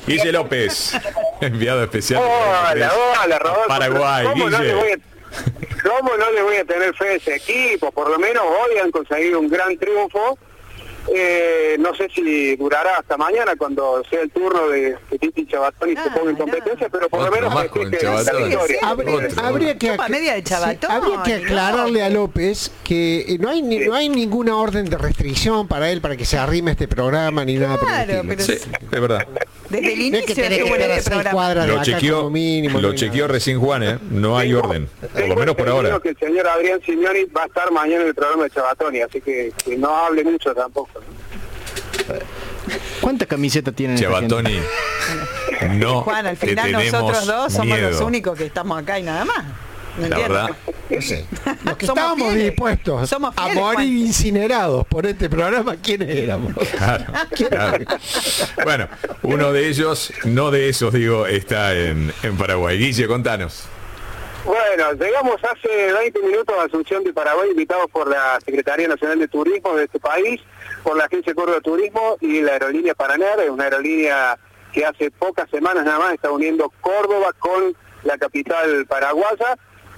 Guille López, enviado especial. Hola, Rodolfo. Paraguay, Guille. ¿Cómo no le voy a tener fe a ese equipo? Por lo menos hoy han conseguido un gran triunfo. No sé si durará hasta mañana cuando sea el turno de Titi Chabatoni se ponga en competencia, pero por lo menos habría que aclararle a López que no hay ninguna orden de restricción para él para que se arrime a este programa ni nada por el estilo. Sí, es verdad. Desde el inicio lo chequeó recién Juan, no hay orden, por lo menos por ahora. Que el señor Adrián Simeoni va a estar mañana en el programa de Chabatoni, así que no hable mucho tampoco. ¿Cuántas camisetas tienen? Chabatoni, no. Juan, al final nosotros dos somos miedo. Los únicos que estamos acá y nada más. La verdad. No sé. Los que estábamos dispuestos a morir incinerados por este programa, ¿quiénes éramos? Claro. Bueno, uno de ellos, no de esos digo, está en Paraguay. Guille, contanos. Bueno, llegamos hace 20 minutos a Asunción de Paraguay, invitados por la Secretaría Nacional de Turismo de este país, por la Agencia Córdoba de Turismo y la aerolínea Paraner. Es una aerolínea que hace pocas semanas nada más está uniendo Córdoba con la capital paraguaya.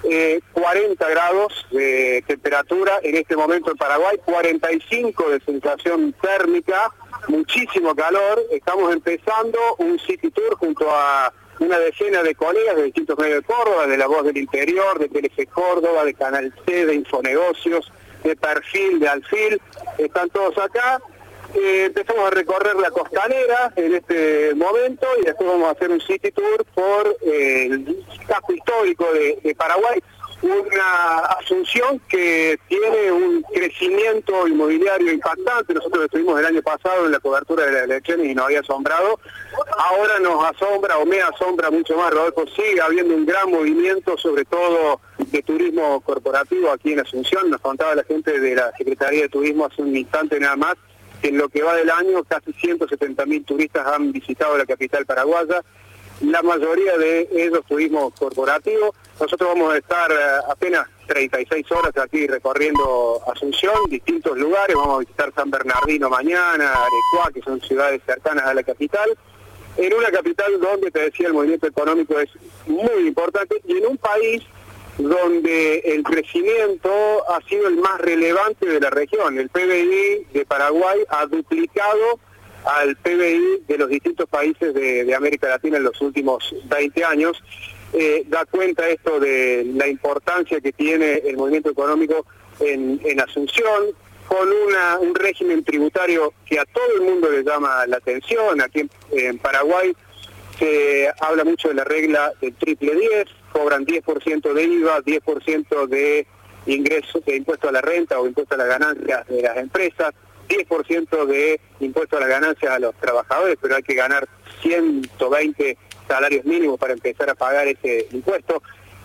40 grados de temperatura en este momento en Paraguay, 45 de sensación térmica, muchísimo calor. Estamos empezando un city tour junto a una decena de colegas de distintos medios de Córdoba, de La Voz del Interior, de Telefe Córdoba, de Canal C, de Infonegocios, de Perfil, de Alfil, están todos acá. Empezamos a recorrer la costanera en este momento y después vamos a hacer un city tour por el casco histórico de Paraguay, una Asunción que tiene un crecimiento inmobiliario impactante. Nosotros estuvimos el año pasado en la cobertura de las elecciones y nos había asombrado. Ahora nos asombra o me asombra mucho más, Rodolfo. Sigue habiendo un gran movimiento, sobre todo de turismo corporativo aquí en Asunción. Nos contaba la gente de la Secretaría de Turismo hace un instante nada más que en lo que va del año casi 170.000 turistas han visitado la capital paraguaya, la mayoría de ellos turismo corporativo. Nosotros vamos a estar apenas 36 horas aquí recorriendo Asunción, distintos lugares. Vamos a visitar San Bernardino mañana, Arequipa, que son ciudades cercanas a la capital, en una capital donde, te decía, el movimiento económico es muy importante y en un país donde el crecimiento ha sido el más relevante de la región. El PBI de Paraguay ha duplicado al PBI de los distintos países de América Latina en los últimos 20 años. Da cuenta esto de la importancia que tiene el movimiento económico en Asunción, con un régimen tributario que a todo el mundo le llama la atención. Aquí en Paraguay se habla mucho de la regla del triple 10, cobran 10% de IVA, 10% de ingresos, de impuesto a la renta o impuesto a las ganancias de las empresas, 10% de impuesto a las ganancias a los trabajadores, pero hay que ganar 120 salarios mínimos para empezar a pagar ese impuesto.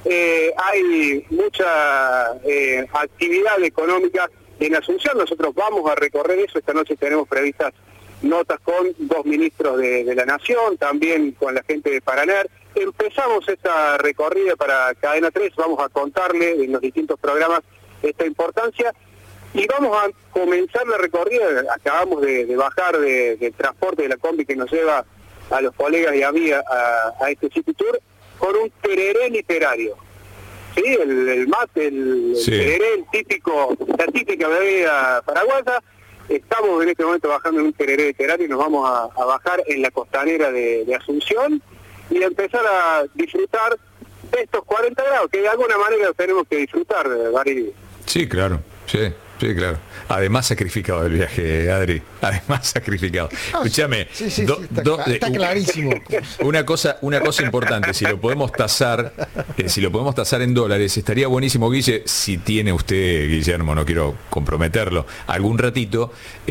Hay mucha actividad económica en Asunción. Nosotros vamos a recorrer eso. Esta noche tenemos previstas notas con 2 ministros de la Nación, también con la gente de Paraner. Empezamos esta recorrida para Cadena 3, vamos a contarle en los distintos programas esta importancia y vamos a comenzar la recorrida. Acabamos de bajar del transporte de la combi que nos lleva a los colegas y a mí a este City Tour con un tereré literario. Sí, el mate, el tereré, la típica bebida paraguaya. Estamos en este momento bajando en un tereré literario y nos vamos a bajar en la costanera de Asunción y a empezar a disfrutar de estos 40 grados, que de alguna manera tenemos que disfrutar, Gary. Sí, claro, sí, claro. Además sacrificado el viaje, Adri. Además sacrificado. Escúchame, está clarísimo. Una cosa importante, si lo podemos tasar en dólares, estaría buenísimo, Guille, si tiene usted, Guillermo, no quiero comprometerlo, algún ratito,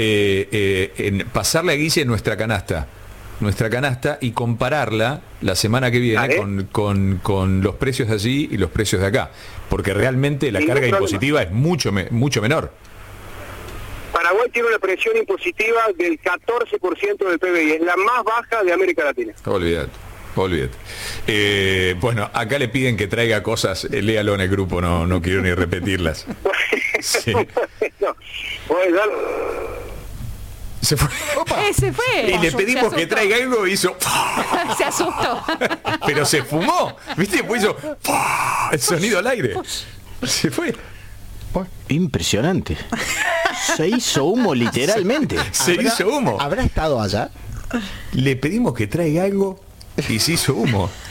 en pasarle a Guille nuestra canasta y compararla la semana que viene con los precios de allí y los precios de acá, porque realmente la carga impositiva es mucho menor. Paraguay tiene una presión impositiva del 14% del PBI, es la más baja de América Latina. Olvídate. Bueno, acá le piden que traiga cosas, léalo en el grupo, no quiero ni repetirlas. Sí. Bueno, se fue. Se fue. Y le pedimos que traiga algo y hizo. Se asustó. Pero se fumó, ¿viste? Después hizo el sonido al aire. Se fue. Impresionante. Se hizo humo literalmente. Se hizo humo. ¿Habrá estado allá? Le pedimos que traiga algo y se hizo humo.